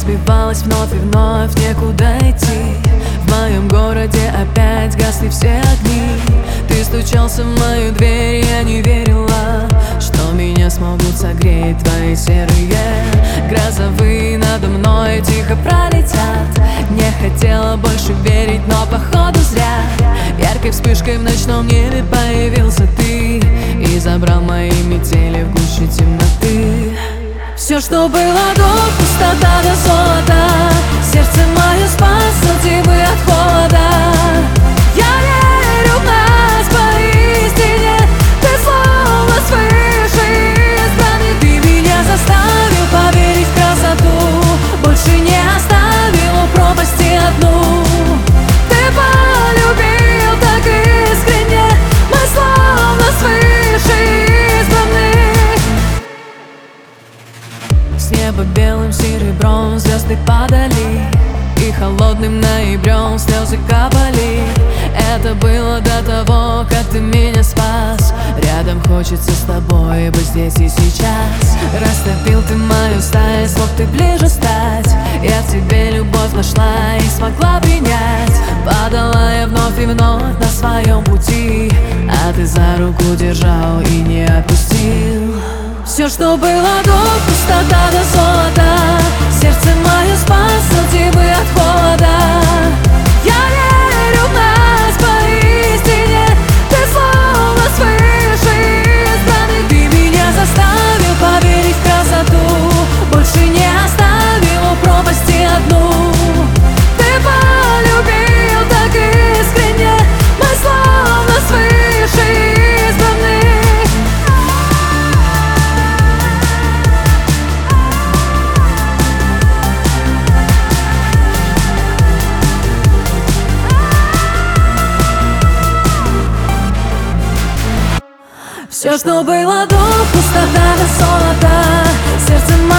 разбивалась вновь и вновь, некуда идти. В моем городе опять гасли все огни. Ты стучался в мою дверь, я не верила, что меня смогут согреть твои серые грозовые надо мной тихо пролетят. Не хотела больше верить, но походу зря. Яркой вспышкой в ночном небе появился ты и забрал мои метели в гуще темноты. Все, что было до, пустота до золота. Сердце мое спас от зимы, от холода. Я верю в нас поистине. Ты словно свыше избранный. Ты меня заставил поверить в красоту. Больше не оставил у пропасти одну. Ты полюбил так искренне. Мы словно свыше избранный. С неба белым серебром звезды падали, и холодным ноябрем слезы капали. Это было до того, как ты меня спас. Рядом хочется с тобой быть здесь и сейчас. Растопил ты мою сталь, смог ты ближе стать. Я в тебе любовь нашла и смогла принять. Падала я вновь и вновь на своем пути, а ты за руку держал и не отпустил. Все, что было до, пустота до золота. Сердце мое спас от зимы, от холода. Я верю в нас поистине. Ты словно свыше избранный. Ты меня заставил поверить в красоту. Больше не оставил у пропасти одну. Ты полюбил так искренне. Мы словно свыше избранный. Все, что было до, пустота до золота. Сердце